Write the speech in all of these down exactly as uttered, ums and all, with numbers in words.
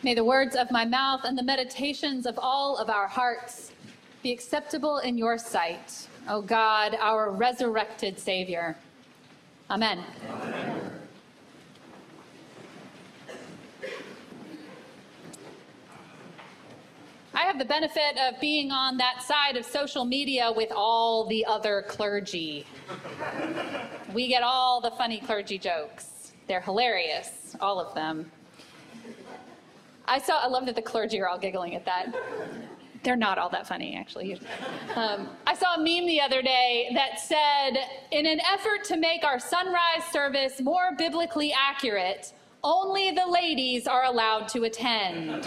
May the words of my mouth and the meditations of all of our hearts be acceptable in your sight, O God, our resurrected Savior. Amen. Amen. I have the benefit of being on that side of social media with all the other clergy. We get all the funny clergy jokes. They're hilarious, all of them. I saw, I love that the clergy are all giggling at that. They're not all that funny, actually. Um, I saw a meme the other day that said, in an effort to make our sunrise service more biblically accurate, only the ladies are allowed to attend.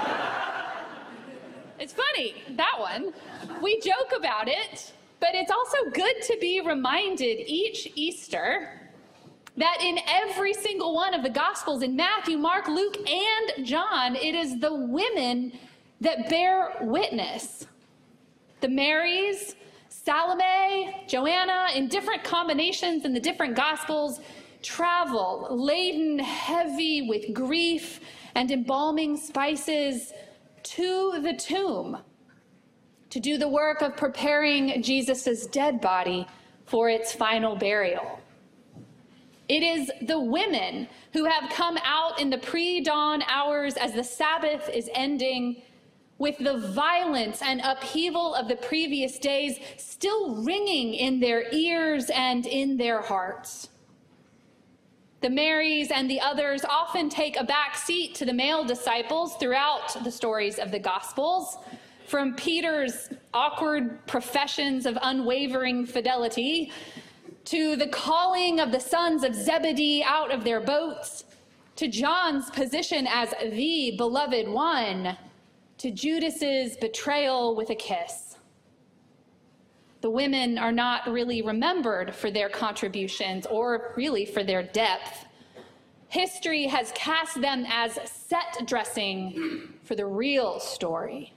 It's funny, that one. We joke about it, but it's also good to be reminded each Easter that in every single one of the Gospels, in Matthew, Mark, Luke, and John, it is the women that bear witness. The Marys, Salome, Joanna, in different combinations in the different Gospels, travel laden heavy with grief and embalming spices to the tomb to do the work of preparing Jesus' dead body for its final burial. It is the women who have come out in the pre-dawn hours as the Sabbath is ending, with the violence and upheaval of the previous days still ringing in their ears and in their hearts. The Marys and the others often take a back seat to the male disciples throughout the stories of the Gospels, from Peter's awkward professions of unwavering fidelity to the calling of the sons of Zebedee out of their boats, to John's position as the beloved one, to Judas's betrayal with a kiss. The women are not really remembered for their contributions or really for their depth. History has cast them as set dressing for the real story.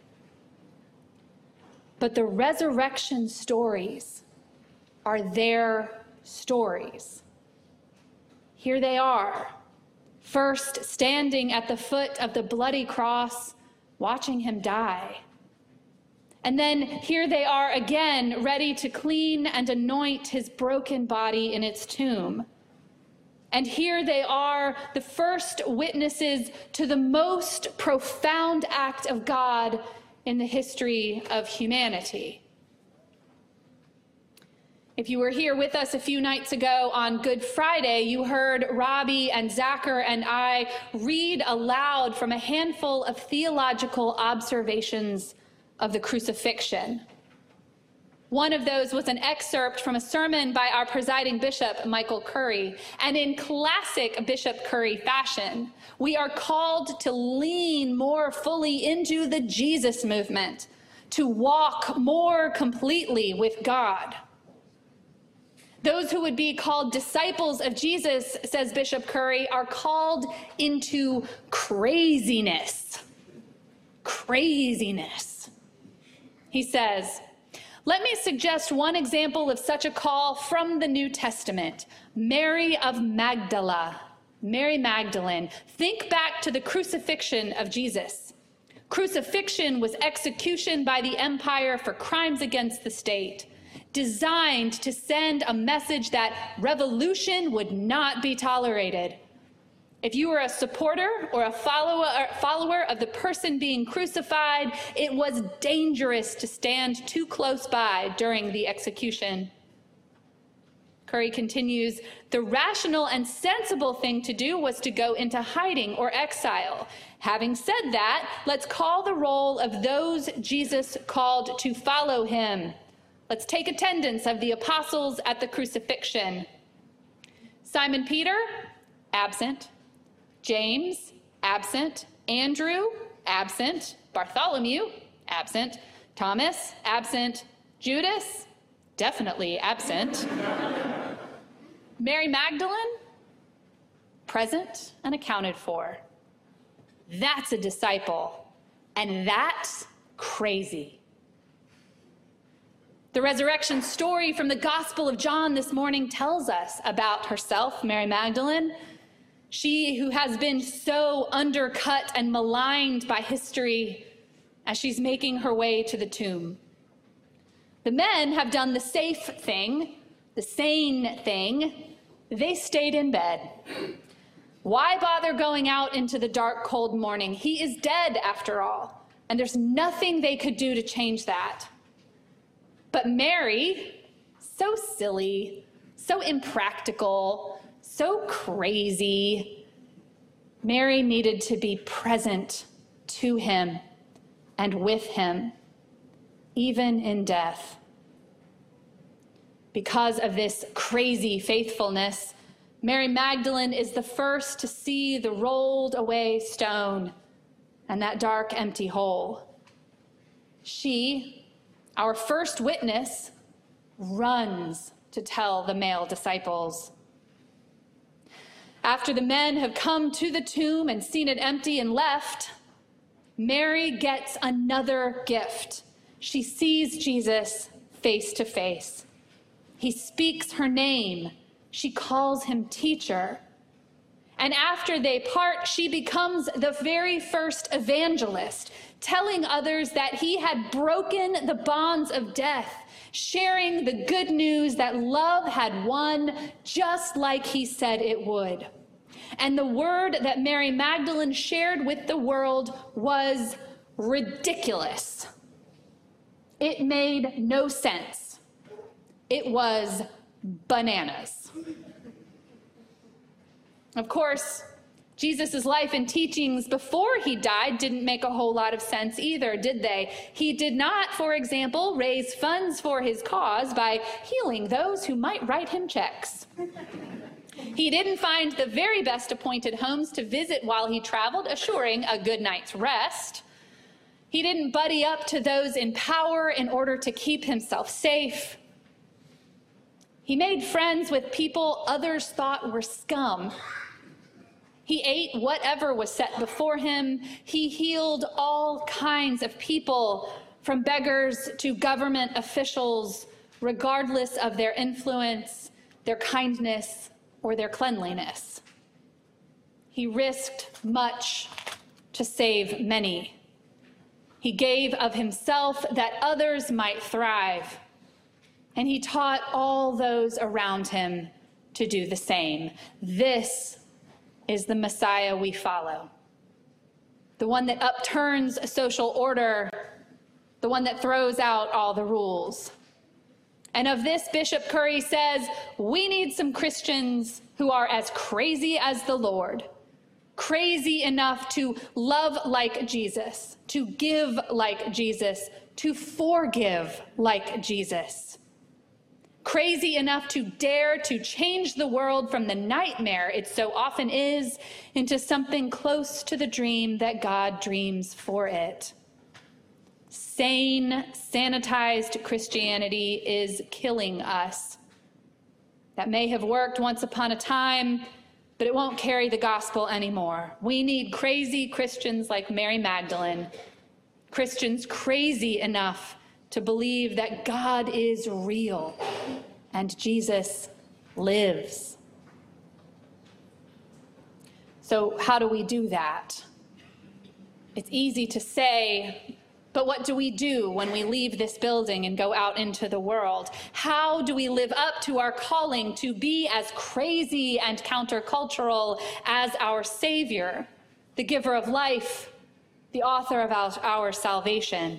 But the resurrection stories are their stories. Here they are, first standing at the foot of the bloody cross, watching him die. And then here they are again, ready to clean and anoint his broken body in its tomb. And here they are, the first witnesses to the most profound act of God in the history of humanity. If you were here with us a few nights ago on Good Friday, you heard Robbie and Zachar and I read aloud from a handful of theological observations of the crucifixion. One of those was an excerpt from a sermon by our presiding bishop, Michael Curry. And in classic Bishop Curry fashion, we are called to lean more fully into the Jesus movement, to walk more completely with God. Those who would be called disciples of Jesus, says Bishop Curry, are called into craziness. Craziness. He says, let me suggest one example of such a call from the New Testament. Mary of Magdala, Mary Magdalene. Think back to the crucifixion of Jesus. Crucifixion was execution by the empire for crimes against the state, designed to send a message that revolution would not be tolerated. If you were a supporter or a follower, follower of the person being crucified, it was dangerous to stand too close by during the execution. Curry continues, the rational and sensible thing to do was to go into hiding or exile. Having said that, let's call the roll of those Jesus called to follow him. Let's take attendance of the apostles at the crucifixion. Simon Peter, absent. James, absent. Andrew, absent. Bartholomew, absent. Thomas, absent. Judas, definitely absent. Mary Magdalene, present and accounted for. That's a disciple, and that's crazy. The resurrection story from the Gospel of John this morning tells us about herself, Mary Magdalene. She who has been so undercut and maligned by history as she's making her way to the tomb. The men have done the safe thing, the sane thing. They stayed in bed. Why bother going out into the dark, cold morning? He is dead, after all, and there's nothing they could do to change that. But Mary, so silly, so impractical, so crazy, Mary needed to be present to him and with him, even in death. Because of this crazy faithfulness, Mary Magdalene is the first to see the rolled away stone and that dark, empty hole. She, our first witness, runs to tell the male disciples. After the men have come to the tomb and seen it empty and left, Mary gets another gift. She sees Jesus face to face. He speaks her name. She calls him teacher. And after they part, she becomes the very first evangelist, telling others that he had broken the bonds of death, sharing the good news that love had won just like he said it would. And the word that Mary Magdalene shared with the world was ridiculous. It made no sense. It was bananas. Of course, Jesus' life and teachings before he died didn't make a whole lot of sense either, did they? He did not, for example, raise funds for his cause by healing those who might write him checks. He didn't find the very best appointed homes to visit while he traveled, assuring a good night's rest. He didn't buddy up to those in power in order to keep himself safe. He made friends with people others thought were scum. He ate whatever was set before him. He healed all kinds of people, from beggars to government officials, regardless of their influence, their kindness, or their cleanliness. He risked much to save many. He gave of himself that others might thrive. And he taught all those around him to do the same. This is the Messiah we follow. The one that upturns social order, the one that throws out all the rules. And of this, Bishop Curry says, we need some Christians who are as crazy as the Lord, crazy enough to love like Jesus, to give like Jesus, to forgive like Jesus. Crazy enough to dare to change the world from the nightmare it so often is into something close to the dream that God dreams for it. Sane, sanitized Christianity is killing us. That may have worked once upon a time, but it won't carry the gospel anymore. We need crazy Christians like Mary Magdalene, Christians crazy enough to believe that God is real and Jesus lives. So how do we do that? It's easy to say, but what do we do when we leave this building and go out into the world? How do we live up to our calling to be as crazy and countercultural as our Savior, the giver of life, the author of our, our salvation?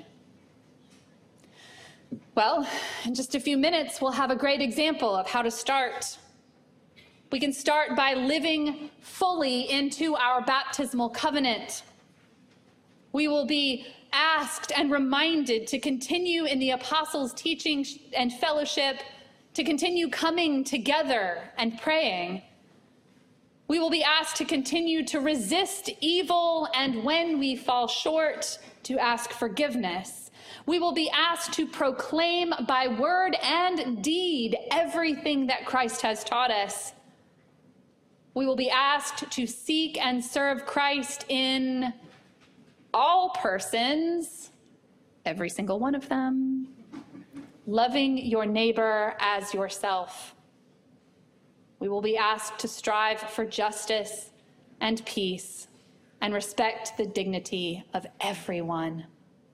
Well, in just a few minutes, we'll have a great example of how to start. We can start by living fully into our baptismal covenant. We will be asked and reminded to continue in the apostles' teaching and fellowship, to continue coming together and praying. We will be asked to continue to resist evil, and when we fall short, to ask forgiveness. We will be asked to proclaim by word and deed everything that Christ has taught us. We will be asked to seek and serve Christ in all persons, every single one of them, loving your neighbor as yourself. We will be asked to strive for justice and peace and respect the dignity of everyone.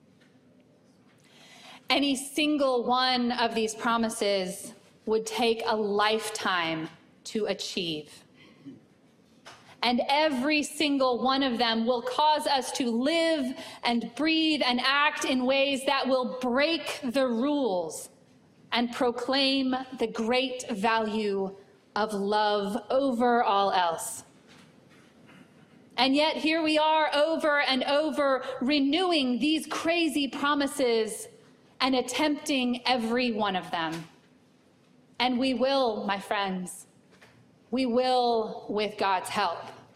Any single one of these promises would take a lifetime to achieve. And every single one of them will cause us to live and breathe and act in ways that will break the rules and proclaim the great value of love over all else. And yet here we are over and over renewing these crazy promises and attempting every one of them. And we will, my friends, we will with God's help.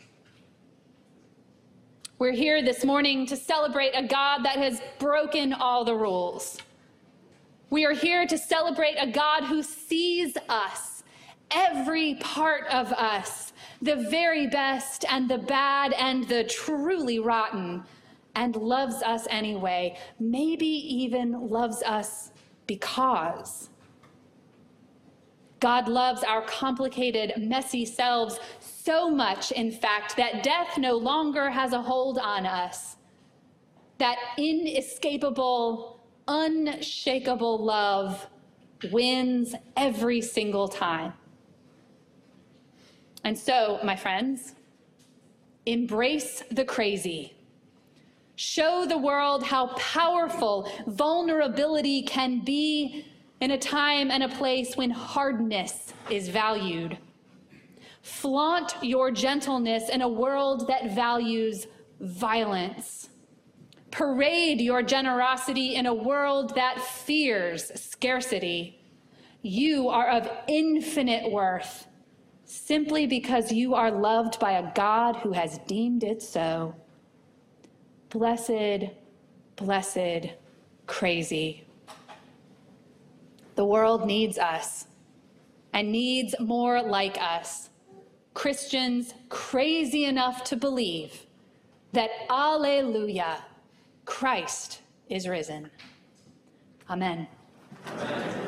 We're here this morning to celebrate a God that has broken all the rules. We are here to celebrate a God who sees us, every part of us, the very best and the bad and the truly rotten, and loves us anyway, maybe even loves us because. God loves our complicated, messy selves so much, in fact, that death no longer has a hold on us. That inescapable, unshakable love wins every single time. And so, my friends, embrace the crazy. Show the world how powerful vulnerability can be in a time and a place when hardness is valued. Flaunt your gentleness in a world that values violence. Parade your generosity in a world that fears scarcity. You are of infinite worth simply because you are loved by a God who has deemed it so. Blessed, blessed, crazy. The world needs us and needs more like us. Christians crazy enough to believe that, Alleluia, Christ is risen. Amen. Amen.